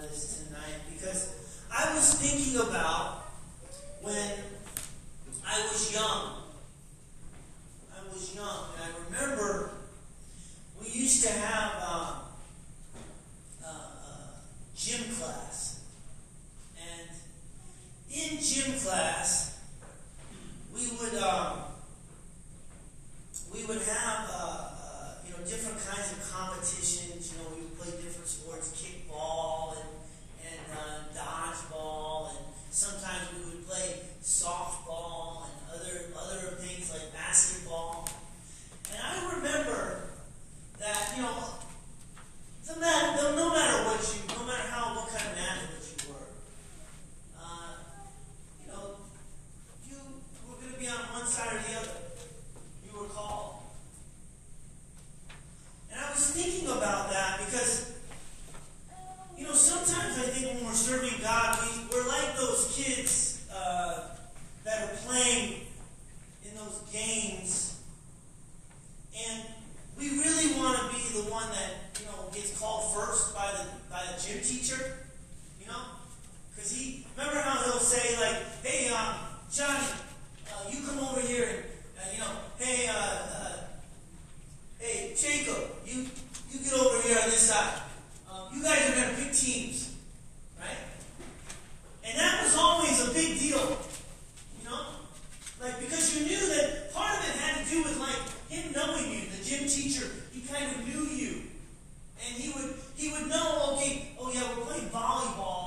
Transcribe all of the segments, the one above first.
this tonight because I was thinking about when I was young. And I remember we used to have gym class. And in gym class, we would have different kinds of competitions. We would play different sports, kickball and dodgeball, and sometimes we would play softball and other things like basketball. And I remember that no matter what kind of athlete you were, you were going to be on one side or the other. You were called. And I was thinking about that because, sometimes I think when we're serving God, we're like those kids that are playing in those games, and we really want to be the one that, gets called first by the gym teacher, because remember how he'll say, like, hey, Johnny, you come over here and, hey, Jacob, you get over here on this side. You guys are going to pick teams, right? And that was always a big deal, because you knew that part of it had to do with, him knowing you. The gym teacher, he kind of knew you. And he would know, okay, oh yeah, we're playing volleyball.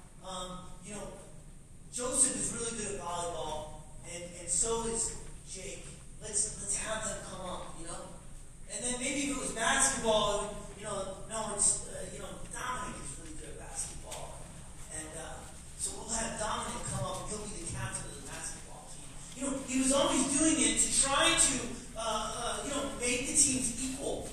Joseph is really good at volleyball, and so is Jake. Let's have them come up, And then maybe if it was basketball, Dominic is really good at basketball. And so we'll have Dominic come up and he'll be the captain of the basketball team. He was always doing it to try to, make the teams equal.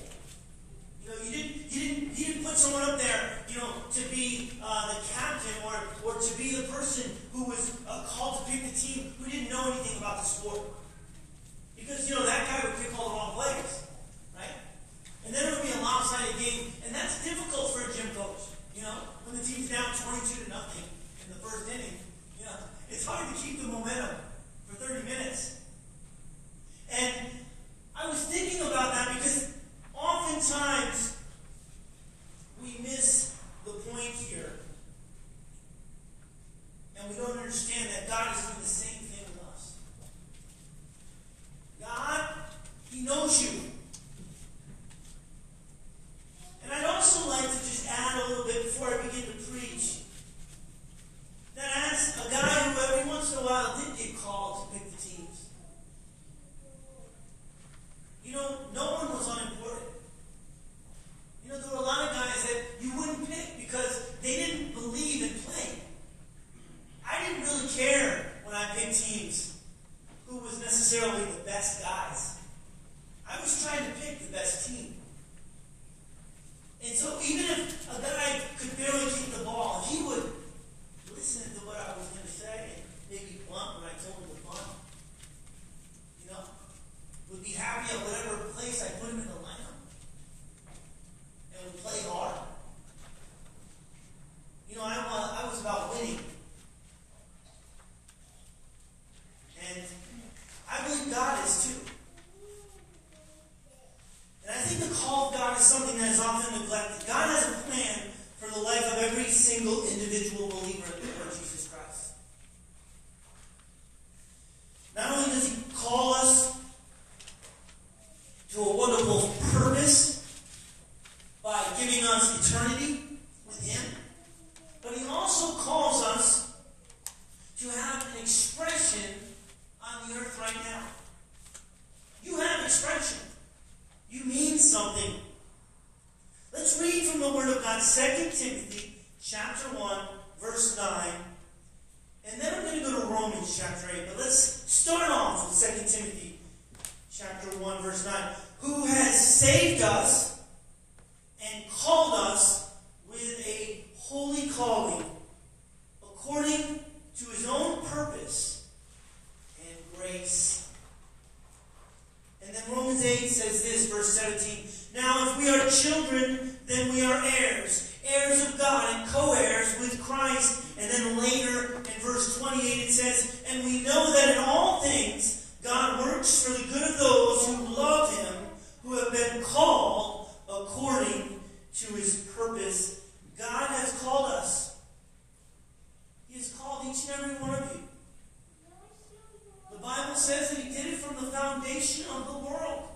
He didn't put someone up there, to be the captain or to be the person who was called to pick the team who didn't know anything about the sport. Because, that guy would pick all the wrong players, right? And then it would be a lopsided game, and that's difficult for a gym coach. When the team's down 22-0 in the first inning, it's hard to keep the momentum for 30 minutes. And I was thinking about that because oftentimes we miss the point here. And we don't understand that God is doing the same thing with us. God, He knows you. And I'd also like to just add a little bit before I begin to preach, that as a guy who every once in a while did get called to pick the teams, no one was unimportant. There were a lot of guys that you wouldn't pick because they didn't believe in playing. I didn't really care when I picked teams who was necessarily the best guys. I was trying to pick the best team. And so even if a guy could barely kick the ball, if he would listen to what I was going to say and maybe bunt when I told him to bunt, would be happy at whatever place I put him in the lineup and would play hard. I was about winning. And I believe God is too. And I think the call of God is something that is often neglected. God has a plan for the life of every single individual believer in the Lord Jesus Christ. Not only does He call us to a wonderful purpose by giving us eternity with Him, but He also calls us to have an expression on the earth right now. You have expression. You mean something. Let's read from the Word of God, 2 Timothy chapter 1, verse 9. And then I'm going to go to Romans chapter 8. But let's start off with 2 Timothy chapter 1, verse 9. Who has saved us and called us with a holy calling, according to His own purpose and grace. And then Romans 8 says this, verse 17. Now if we are children, then we are heirs, heirs of God and co-heirs heirs with Christ. And then later in verse 28 it says, and we know that in all things God works for the good of those who love him, who have been called according to his purpose. God has called us. He has called each and every one of you. The Bible says that he did it from the foundation of the world.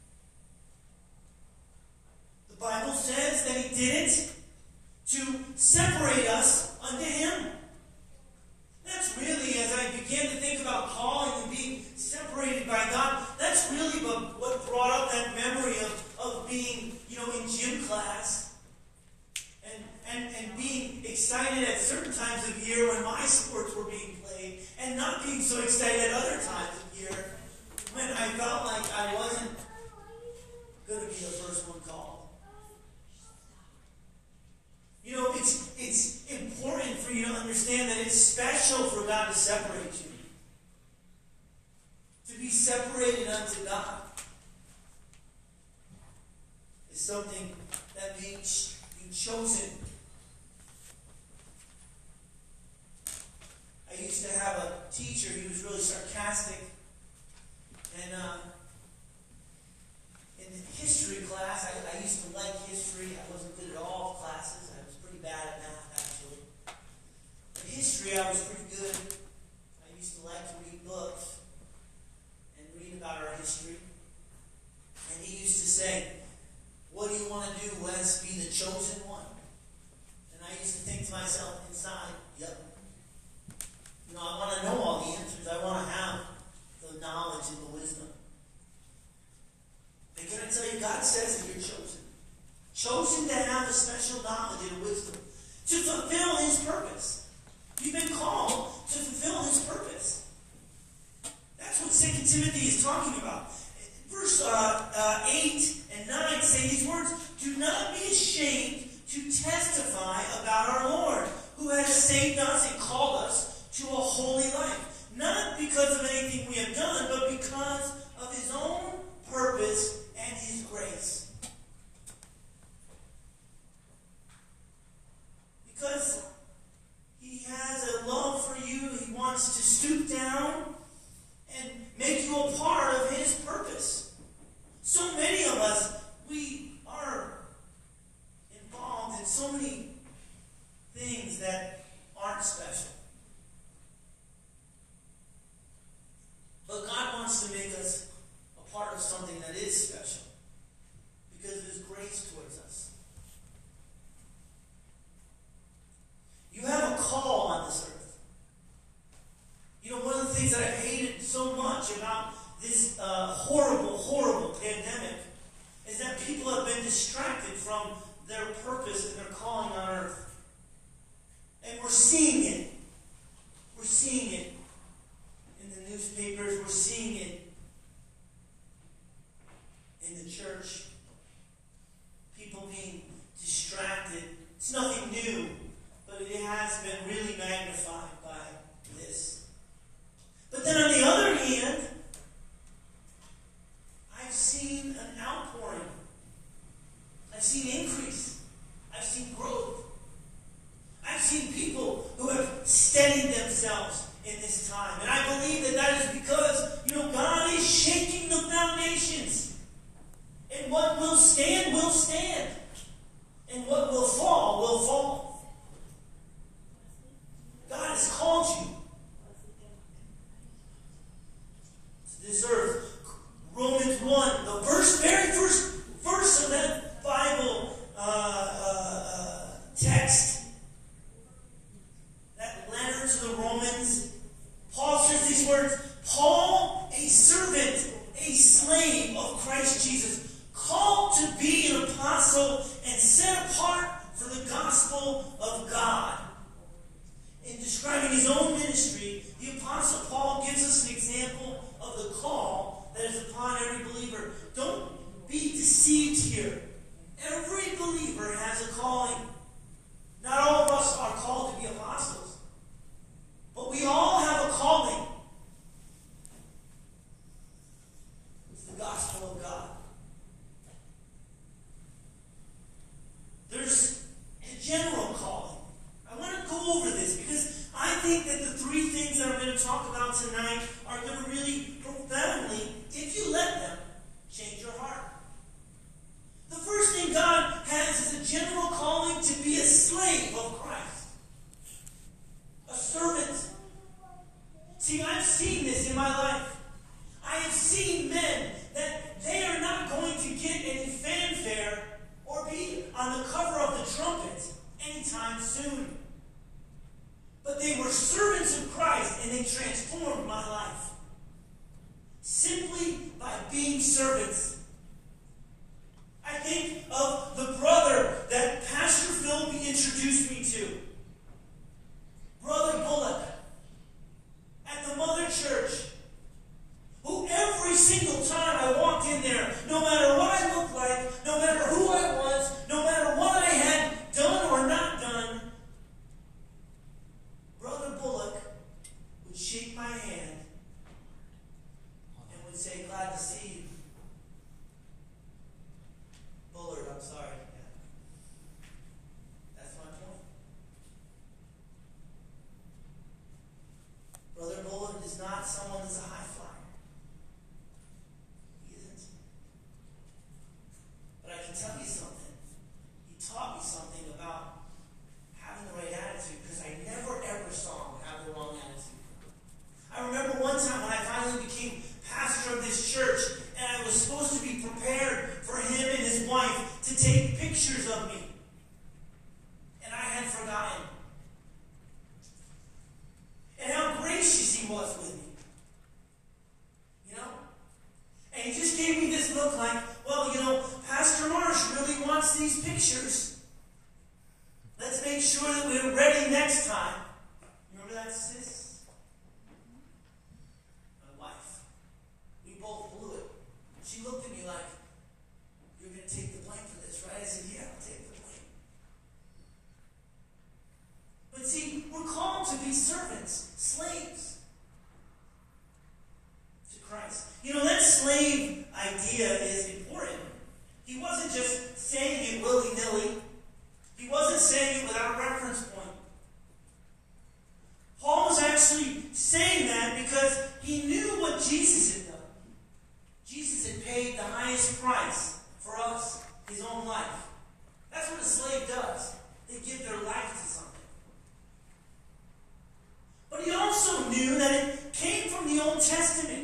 The Bible says that he did it to separate us unto him. That's really, as I began to think about calling and being separated by God, that's really what brought up that memory of being, in gym class and being excited at certain times of year when my sports were being played and not being so excited at other times of year when I felt like I wasn't going to be the first one called. It's important for you to understand that it's special for God to separate you. To be separated unto God is something that means being chosen. I used to have a teacher, he was really sarcastic, and in history class, I used to like history. I wasn't good at all classes. I was pretty bad at math, actually. In history, I was pretty good. I used to like to read books and read about our history. And he used to say, what do you want to do, Wes? Be the chosen one? And I used to think to myself inside, yep. I want to know all the answers. I want to have the knowledge and the wisdom. And can I tell you, God says that you're chosen. Chosen to have a special knowledge and wisdom. To fulfill his purpose. You've been called to fulfill his purpose. That's what 2 Timothy is talking about. Verse 8 and 9 say these words, do not be ashamed to testify about our Lord, who has saved us and called us to a holy life. Not because of anything we have done, but because of his own purpose and his grace. Because he has a love for you. He wants to stoop down and make you a part of his purpose. So many of us, we are involved in so many things that aren't special. But God wants to make us a part of something that is special because of his grace towards us. You have a call on this earth. One of the things that I hated so much about this horrible, horrible pandemic is that people have been distracted from their purpose and their calling on earth. And we're seeing it. We're seeing it in the newspapers. We're seeing it in the church. People being distracted. It's nothing new, but it has been really magnified by this. But then on the other hand, I've seen an outpouring. I've seen increase. I've seen growth. I've seen people who have steadied themselves in this time. And I believe that is because, God is shaking the foundations. And what will stand, will stand. And what will fall, will fall. God has called you to this earth. Romans 1, the very first verse of that Bible text, that letter to the Romans, Paul says these words, Paul, a servant, a slave of Christ Jesus, called to be an apostle and set apart for the gospel of God. In describing his own ministry, the apostle Paul gives us an example of the call that is upon every believer. Don't be deceived here. Every believer has a calling. Not all of us are called to be apostles, but we all have a calling. It's the gospel of God. There's a general calling. I want think that the three things that I'm going to talk about tonight are going to really profoundly, if you let them, change your heart. The first thing God has is a general calling to be a slave of Christ. A servant. See, I've seen this in my life. I have seen men that they are not going to get any fanfare or be on the cover of the trumpet anytime soon. But they were servants of Christ, and they transformed my life. Simply by being servants. I think of the brother that Pastor Philby introduced me to. Brother Bullock. At the Mother Church. Who every single time I walked in there, no matter what I looked like, no matter who I was, no matter what I had done or not done, Brother Bullock would shake my hand and would say, "Glad to see you." Bullard, I'm sorry. Yeah. That's my point. Brother Bullard is not someone that's a high flyer. He isn't. But I can tell you something. He taught me something about having the right attitude, because I never ever saw him have the wrong attitude. I remember one time when I finally became pastor of this church, and I was supposed to be prepared for him and his wife to take pictures of me. And I had forgotten. And how gracious he was with me. You know? And he just gave me this look like, well, you know, Pastor Marsh really wants these pictures. Let's make sure that we're ready next time. Remember that, sis? My wife. We both blew it. She looked at me like, "You're going to take the blame for this, right?" I said, "Yeah, I'll take the blame." But see, we're called to be servants, slaves to Christ. You know, that slave idea is important. He wasn't just saying it willy-nilly. He wasn't saying it without a reference point. Paul was actually saying that because he knew what Jesus had done. Jesus had paid the highest price for us, his own life. That's what a slave does. They give their life to something. But he also knew that it came from the Old Testament.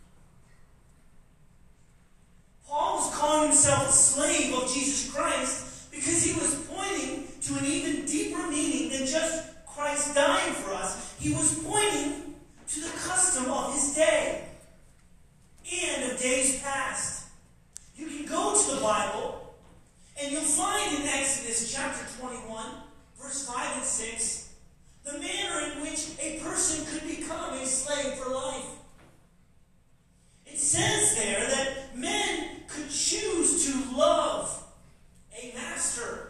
Paul was calling himself a slave of Jesus Christ because he was pointing to an even deeper meaning than just Christ dying for us. He was pointing to the custom of his day and of days past. You can go to the Bible and you'll find in Exodus chapter 21, verse 5 and 6, the manner in which a person could become a slave for life. It says there that men could choose to love a master.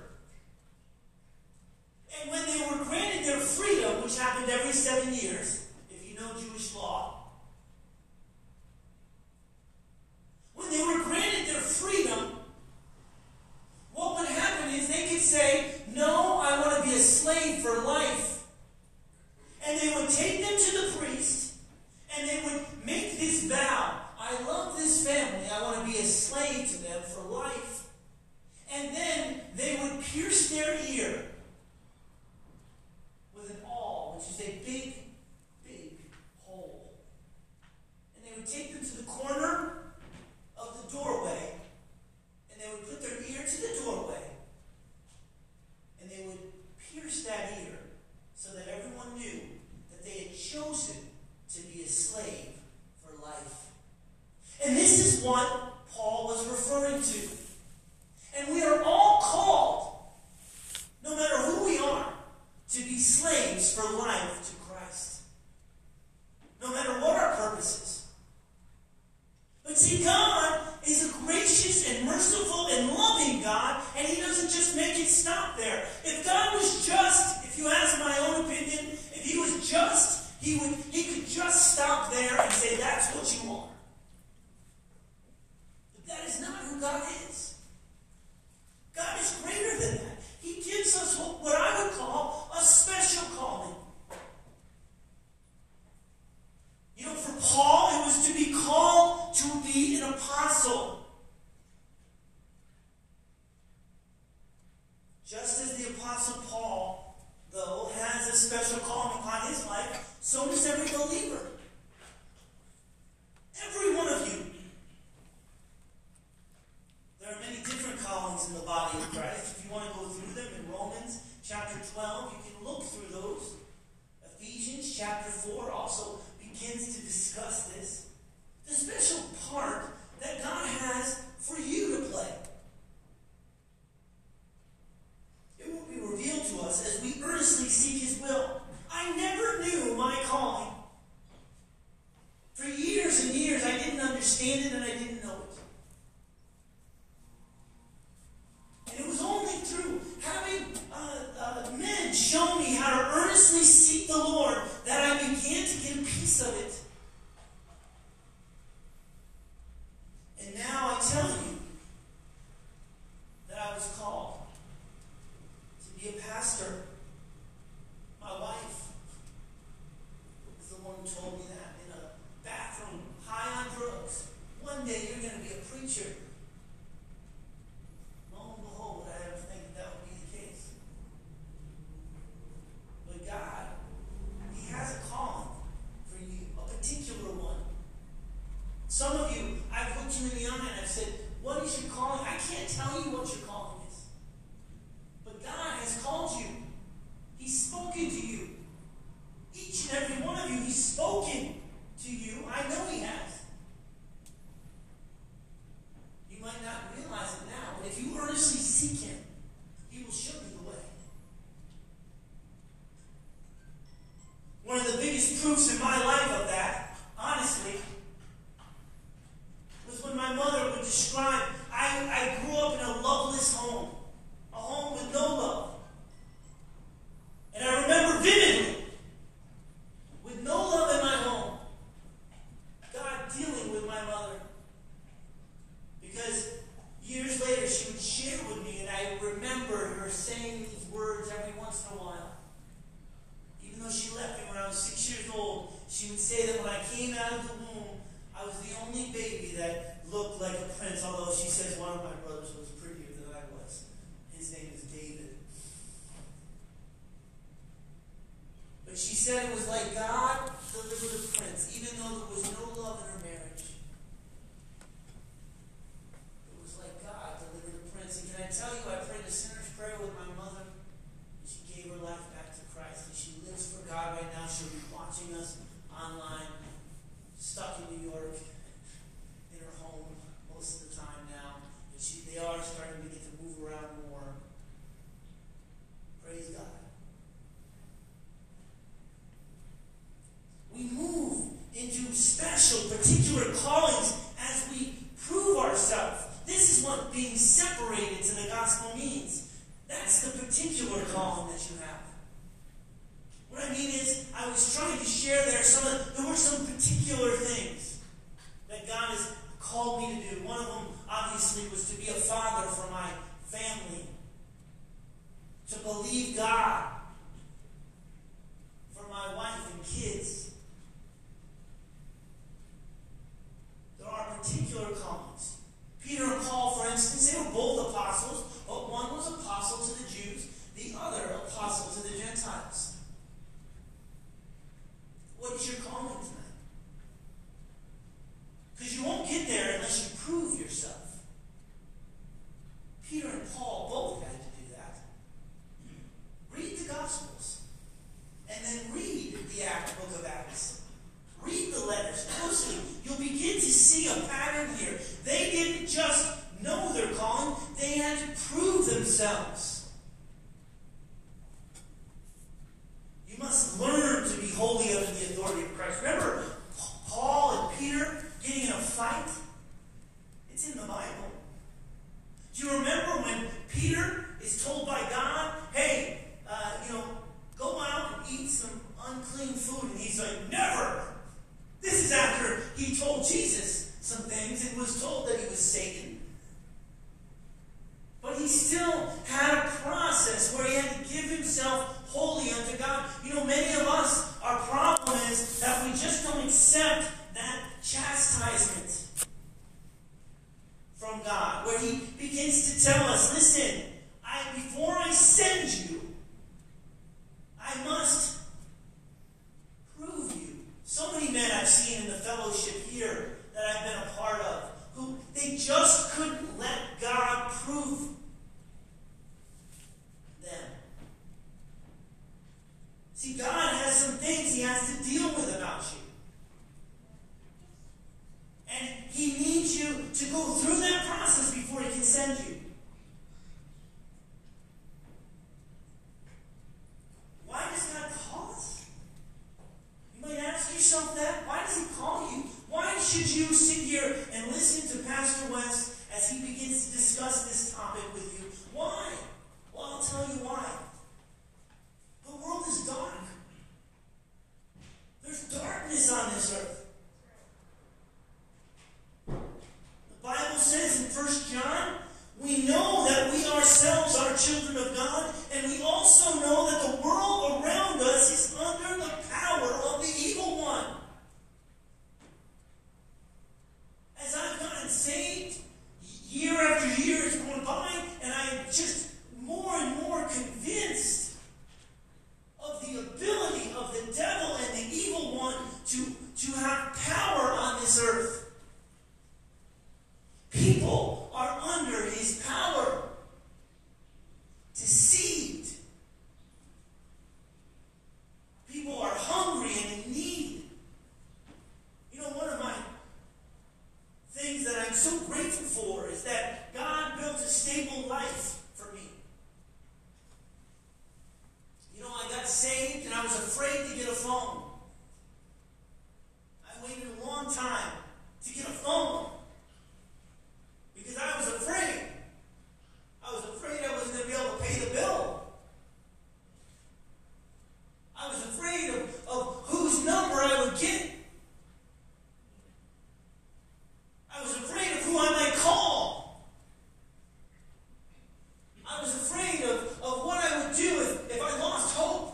And when they were granted their freedom, which happened every 7 years, if you know Jewish law, when they were granted their freedom, what would happen is they could say, "No, I want to be a slave for life." And they would take them to the priest, and they would make this vow. "I love this family. I want to be a slave to them for life." And then they would pierce their ear with an awl, which is a big, big hole. And they would take them to the corner of the doorway, and they would put their ear to the doorway, and they would pierce that ear So does every believer. Every one of you. There are many different callings in the body of Christ. If you want to go through them in Romans chapter 12, you can look through those. Ephesians chapter 4 also begins to discuss this. The special part that God has for you to play. It will be revealed to us as we earnestly seek His will. I never knew my calling. For years and years, I didn't understand it and I didn't know it. And it was only through having men show me how to earnestly seek the Lord that I began to get a piece of it. And now I tell you that I was called to be a pastor. My wife was the one who told me that in a bathroom, high on drugs. One day you're going to be a preacher. Lo and behold, I didn't think that would be the case. But God, He has a calling for you, a particular one. Some of you, I've looked you in the eye and I've said, what is your calling? I can't tell you what your calling is. But God has called you. He's spoken to you. Each and every one of you, He's spoken to you. I know He has. You might not realize it now, but if you earnestly seek Him, He will show you the way. One of the biggest proofs in my life of that, honestly, was when my mother would describe, I grew up in a loveless home. A home with no love. And I remember vividly, with no love in my home, God dealing with my mother. Because years later she would share with me, and I remember her saying these words every once in a while. Even though she left me when I was 6 years old, she would say that when I came out of the womb, I was the only baby that looked like a prince, although she says one of my brothers was prettier than I was. His name is David. But she said it was like God delivered a prince, even though there was no love in her marriage. It was like God delivered a prince. And can I tell you, I prayed a sinner's prayer with my mother, and she gave her life back to Christ, and she lives for God right now. She'll be watching us online, stuck in New York, in her home most of the time now. But they are starting to get to move around more. Praise God. We move into special, particular callings as we prove ourselves. This is what being separated to the gospel means. That's the particular calling that you have. What I mean is, I was trying to share there there were some particular things that God has called me to do. One of them, obviously, was to be a father for my family. To believe God for my wife and kids. There are particular callings. Peter and Paul, for instance, they were both apostles, but one was apostle to the Jews, the other apostle to the Gentiles. What is your calling tonight? Because you won't get there unless you prove yourself. Peter and Paul both had to do that. Read the Gospels. And then read the book of Acts. Read the letters closely. You'll begin to see a pattern here. They didn't just know their calling. They had to prove themselves. You must learn to be holy under the authority of Christ. Remember Paul and Peter getting in a fight? It's in the Bible. Do you remember when Peter is told by God, hey, go out and eat some unclean food? And he's like, never! This is after he told Jesus some things and was told that he was Satan. But he still had a process where he had to give himself wholly unto God. Many of us, our problem is that we just don't accept that chastisement from God, where He begins to tell us, listen, before I send you, I must prove See, God has some things He has to deal with about you. And He needs you to go through that process before He can send you. Why does God call us? You might ask yourself that. Why does He call you? Why should you sit here and listen to Pastor West as he begins to discuss this topic with you? Why? Well, I'll tell you why. The world is dark. There's darkness on this earth. The Bible says in 1 John, we know that we ourselves are children of God, and we also know that the world around us is under the power of the evil one. As I've gotten saved, year after year is going by, and I am just more and more convinced of the ability of the devil and the evil one to have power on this earth. People are under his power, deceived. People are hungry and in need. You know, one of my things that I'm so grateful for is that God built a stable life for me. You know, I got saved and I was afraid to get a phone. I waited a long time to get a phone because I was afraid. I was afraid I wasn't going to be able to pay the bill. I was afraid of whose number I would get. I was afraid of who I might call. I was afraid of what I would do if I lost hope.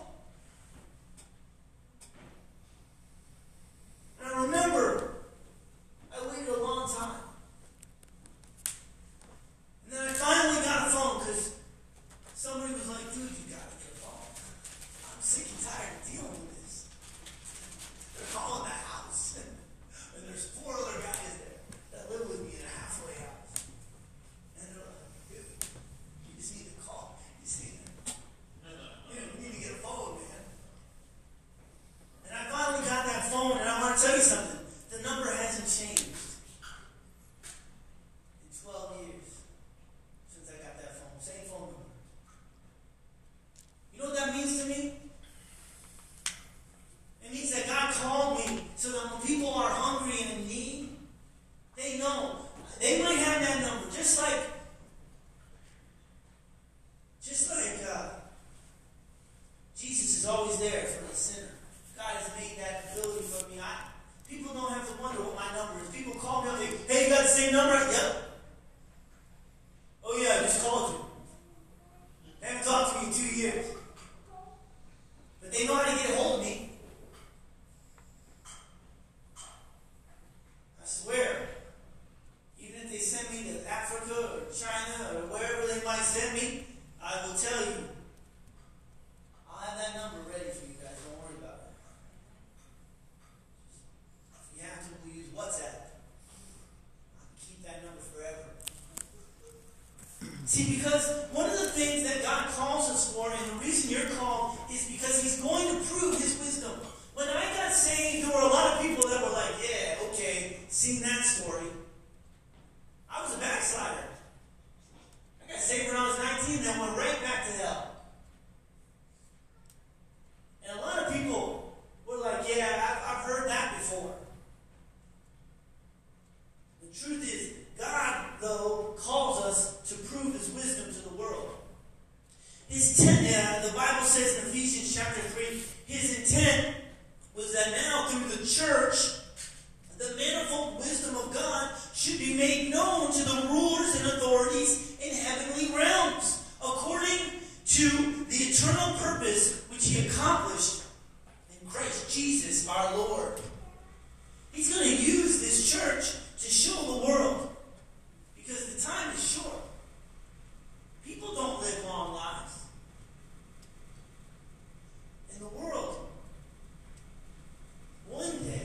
And I remember I waited a long time. And then I finally got a phone because somebody was like, dude, you got to get a phone. I'm sick and tired of dealing with this. They're calling the house. And there's 4 other guys there that live with me in a halfway house. And they're like, dude, you just need to call. You see, you need to get a phone, man. And I finally got that phone, and I want to tell you something. The number hasn't changed in 12 years since I got that phone. Same phone number. You know what that means to me? It means that God called me so that when people are hungry and in need, they know. They might have that number. Just like Jesus is always there for the sinner. God has made that ability for me. People don't have to wonder what my number is. People call me up and say, hey, you got the same number? Yep. Oh yeah, I just called you. They haven't talked to me in 2 years. But they know how to get a hold of me. I swear. Even if they send me to Africa or China or wherever they might send me, I will tell you. I'll have that number ready for you guys. Don't worry about it. If you have to, we'll use WhatsApp. I'll keep that number forever. See, because one of the things that God calls us for, and the reason you're called, is because He's going to prove His wisdom. When I got saved, there were a lot of people that were like, yeah, okay, seen that story. I was a backslider. I got saved when I was 19 and then went right back to hell. And a lot of people were like, yeah, I've heard that before. The truth is, God, though, calls us to prove His wisdom to the world. The Bible says in Ephesians chapter 3, His intent was that now through the church, the manifold wisdom of God should be made known to the rulers and authorities in heavenly realms, according to the eternal purpose which He accomplished in Christ Jesus our Lord. He's going to use this church to show the world, because the time is short. People don't live long lives. And the world, one day,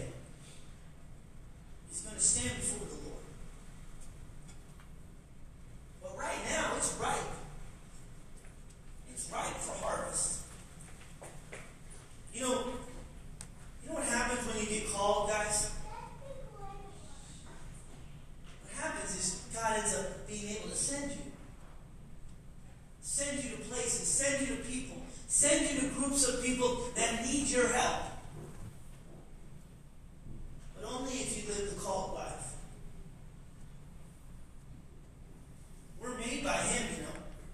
is going to stand before the Lord. But right now, it's ripe. It's ripe for harvest. need your help. But only if you live the called life. We're made by Him, you know.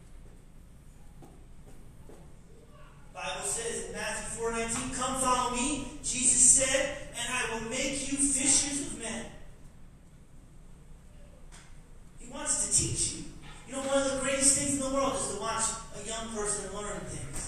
The Bible says in Matthew 4:19, come follow me, Jesus said, and I will make you fishers of men. He wants to teach you. You know, one of the greatest things in the world is to watch a young person learn things.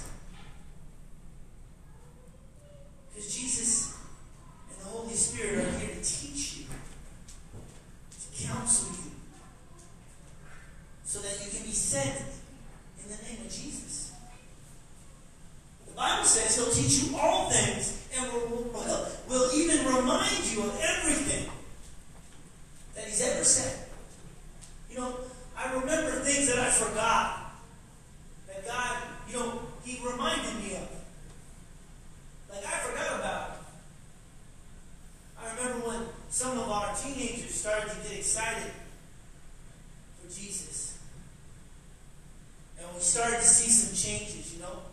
Because Jesus and the Holy Spirit are here to teach you, to counsel you, so that you can be sent in the name of Jesus. The Bible says He'll teach you all things and will even remind you of everything that He's ever said. You know, I remember things that I forgot that God, you know, He reminded me of. Like I forgot about it. I remember when some of our teenagers started to get excited for Jesus. And we started to see some changes, you know.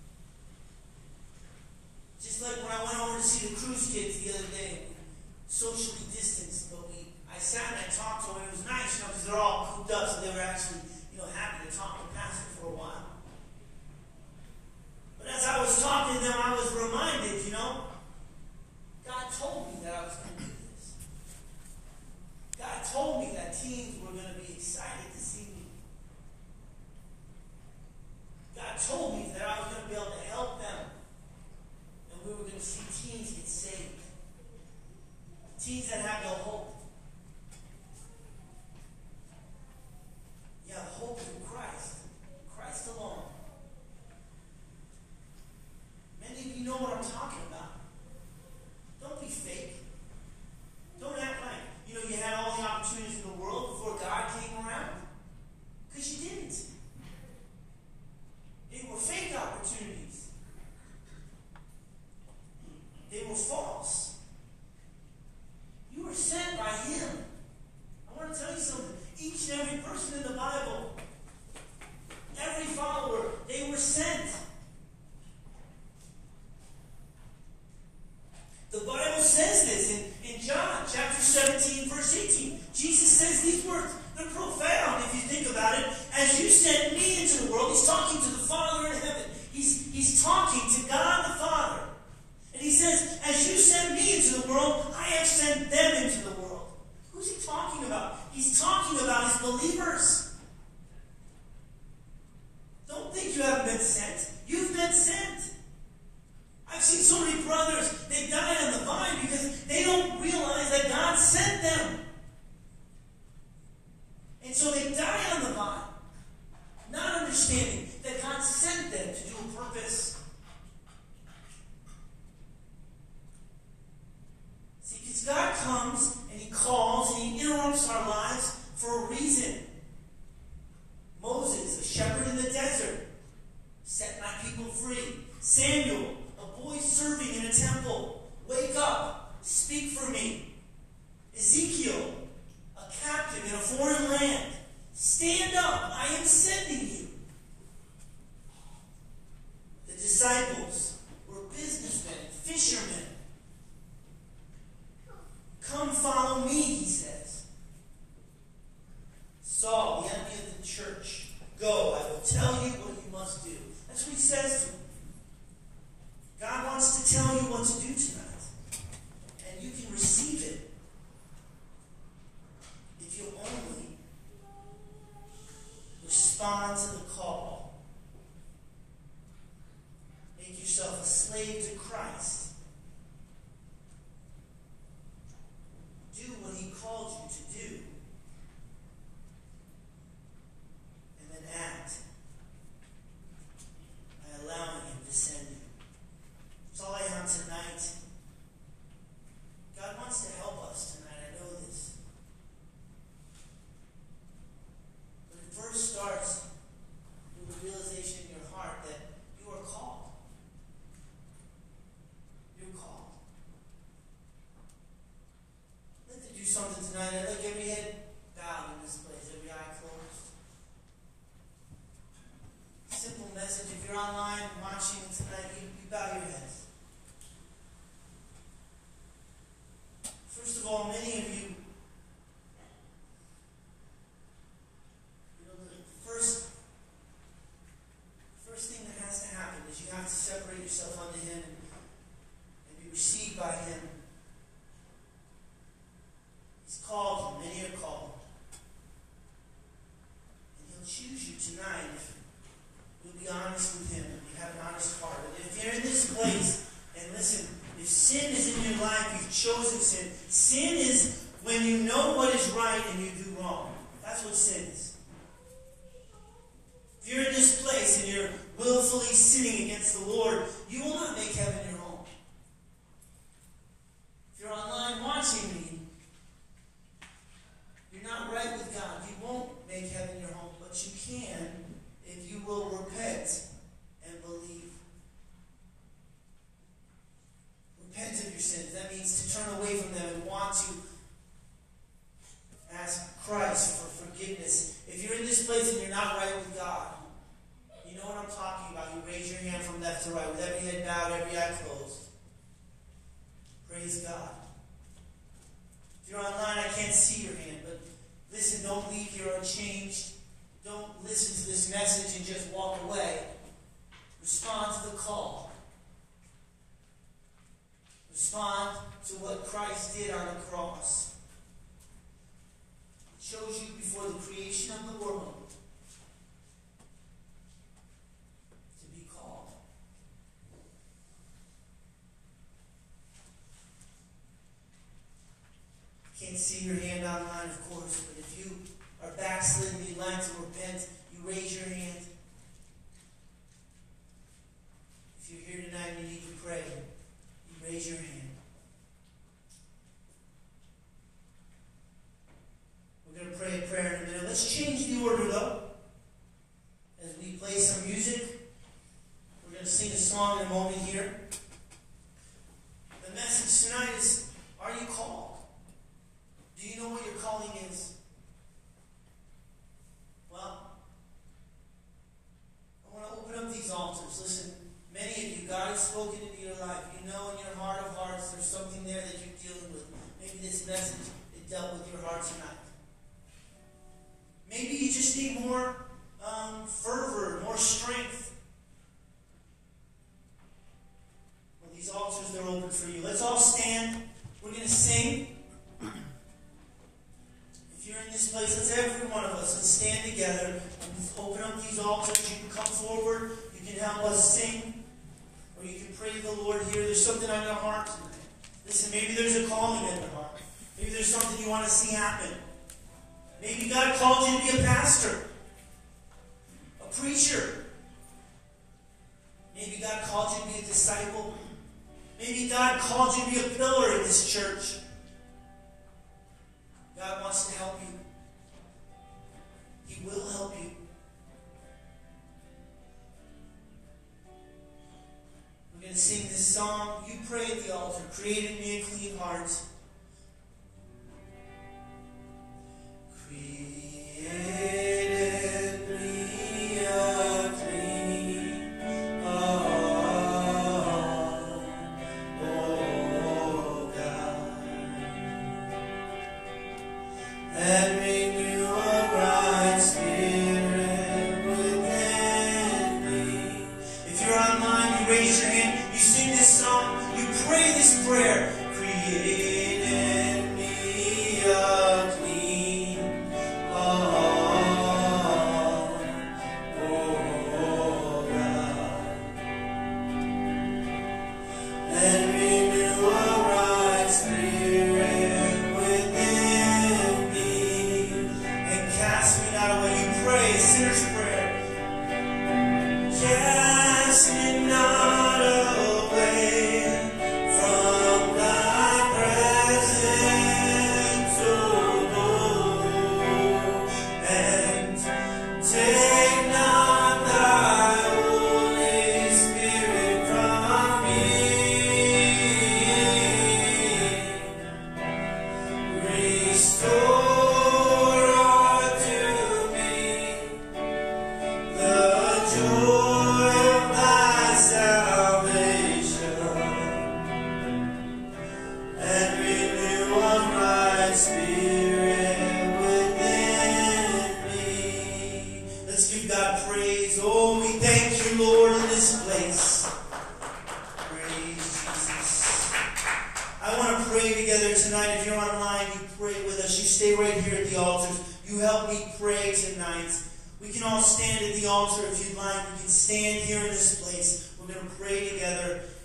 Just like when I went over to see the Cruise Kids the other day, socially distanced, but I sat and I talked to them. It was nice, you know, because they're all cooped up, so they were actually, you know, happy to talk to Pastor for a while. But as I was talking to them, I was reminded, you know, God told me that I was going to do this. God told me that teens were going to be excited to see me. God told me that I was going to be able to help them. And we were going to see teens get saved. Teens that have no hope. Yeah, hope in Christ. Christ alone. Many of you know what I'm talking about. Don't be fake. Don't act like, you know, you had all the opportunities in the world before God came around. Because you didn't. They were fake opportunities. They were false. You were sent by Him. I want to tell you something. Each and every person in the Bible, every follower, they were sent. The Bible says this in John chapter 17, verse 18. Jesus says these words. They're profound if you think about it. As you sent me into the world, He's talking to the Father in heaven. He's talking to God the Father. And He says, as you sent me into the world, I have sent them into the world. Who's He talking about? He's talking about His believers. Don't think you haven't been sent. You've been sent. I've seen so many brothers, they die on the vine because they don't realize that God sent them. And so they die on the vine, not understanding that God sent them to do a purpose. See, because God comes and He calls and He interrupts our lives for a reason. Moses, a shepherd in the desert, set my people free. Samuel, a boy serving in a temple, wake up, speak for me. Ezekiel, a captive in a foreign land, stand up, I am sending you. The disciples were businessmen, fishermen. Come follow me, He says. Saul, the enemy of the church, go, I will tell you what you must do. That's what He says to him. God wants to tell you what to do tonight. And you can receive it if you only respond to the call. Make yourself a slave to Christ. Do what He called you to do. And then act by allowing Him to send you. That's all I have tonight. God wants to help us tonight. I know this. But it first starts with the realization in your heart that you are called. You're called. I'd like to do something tonight. I'd like every head bowed in this place, every eye closed. Simple message. If you're online watching tonight, you bow your heads. this place, and listen, if sin is in your life, you've chosen sin. Sin is when you know what is right and you do wrong. That's what sin is. If you're in this place and you're willfully sinning against the Lord, you will not make heaven your home. If you're online watching me, you're not right with God, you won't make heaven your home, but you can if you will repent and believe. Repent of your sins. That means to turn away from them and want to ask Christ for forgiveness. If you're in this place and you're not right with God, you know what I'm talking about. You raise your hand from left to right with every head bowed, every eye closed. Praise God. If you're online, I can't see your hand, but listen, don't leave here unchanged. Don't listen to this message and just walk away. Respond to the call. Respond to what Christ did on the cross. He chose you before the creation of the world to be called. Can't see your hand online, of course, but if you are backslidden, you'd like to repent, you raise your hand. If you're here tonight and you need to pray, you raise your hand. We're going to pray a prayer in a minute. Let's change the order, though. As we play some music, we're going to sing a song in a moment here. The message tonight is, are you called? Do you know what your calling is? Well, I want to open up these altars. Listen, many of you, God has spoken into your life. You know in your heart of hearts there's something there that you're dealing with. Maybe this message, it dealt with your heart tonight. Maybe you just need more fervor, more strength. Well, these altars, they're open for you. Let's all stand. We're going to sing. If you're in this place, let's every one of us, let's stand together and open up these altars. You can come forward. You can help us sing. Or you can pray to the Lord here. There's something on your heart tonight. Listen, maybe there's a calling in your heart. Maybe there's something you want to see happen. Maybe God called you to be a pastor, a preacher. Maybe God called you to be a disciple. Maybe God called you to be a pillar in this church. God wants to help you. He will help you. We're going to sing this song. You pray at the altar. Create in me a clean heart.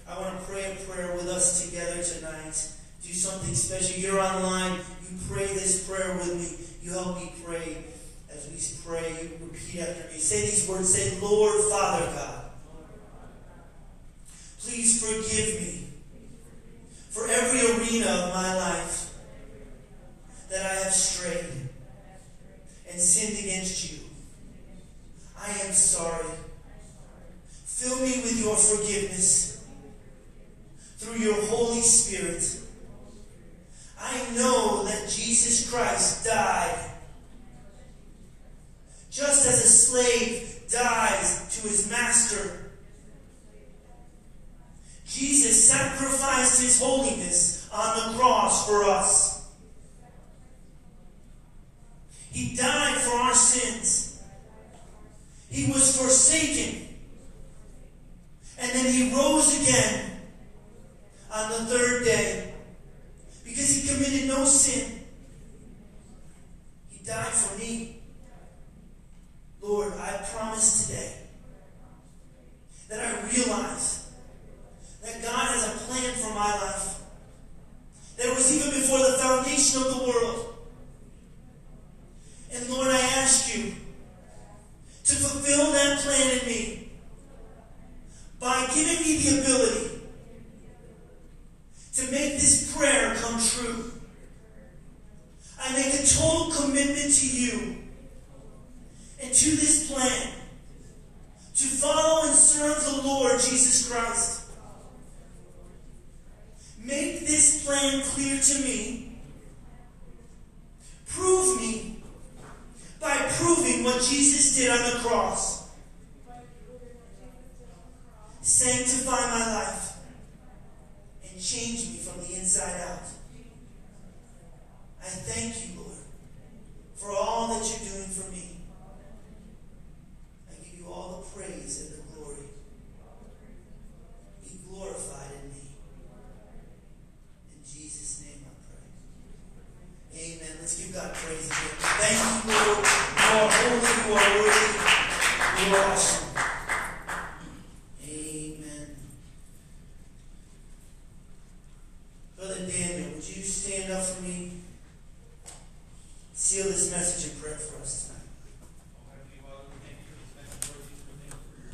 I want to pray a prayer with us together tonight. Do something special. You're online. You pray this prayer with me. You help me pray. As we pray, you repeat after me. Say these words. Say, Lord, Father God, please forgive me for every arena of my life that I have strayed and sinned against you. I am sorry. Fill me with your forgiveness through your Holy Spirit. I know that Jesus Christ died just as a slave dies to his master. Jesus sacrificed his holiness on the cross for us. He died for our sins. He was forsaken. And then he rose again on the third day because he committed no sin. He died for me. Lord, I promise today that I realize that God has a plan for my life that was even before the foundation of the world. And Lord, I ask you to fulfill that plan in me by giving me the ability to make this prayer come true. I make a total commitment to you and to this plan to follow and serve the Lord Jesus Christ. Make this plan clear to me. Prove me by proving what Jesus did on the cross. Sanctify my life and change me from the inside out. I thank you, Lord.